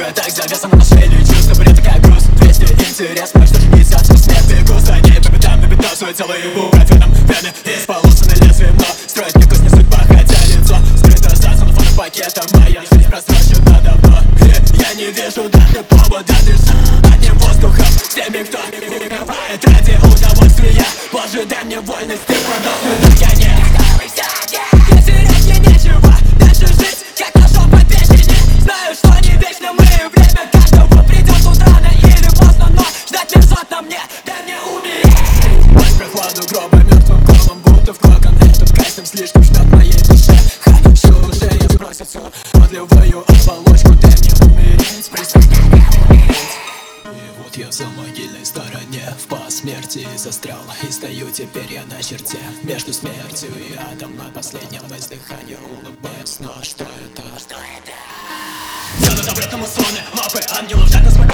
Сука, так завязано на шее чувство, бред как груз. 200 интересно, что же несет сквозь смерть. Бегу за ней по пятам, на бетон свой целый ебу. Профеном вены исполосаны лезвием, но строить мне кость не судьба, хотя лицо скрыто за целлофаном пакетом. Моя жизнь просрочена давно, и я не вижу даже повода дышать одним воздухом. С теми, кто копает ради удовольствия. Боже, дай мне вольность, ты продолжишь, я не оставайся. И терять мне нечего, дальше жить как ножом по печени. Знаю, что не вечно мы, время каждого придет тут рано или поздно, но ждать мерзотно мне, дай мне умереть. Под прохладу гроба мертвым колом, будто в кокон. Этот кайфом слишком жмет моей душе. Хочу уже я сбросить всю подливую оболочку. Дай мне умереть, и вот я за могильной стороне, в посмертии застрял. И стою теперь я на черте между смертью и адом. На последнем издыхании улыбаюсь, но что это? Я на добротном условне, лапы ангелов ждать нас.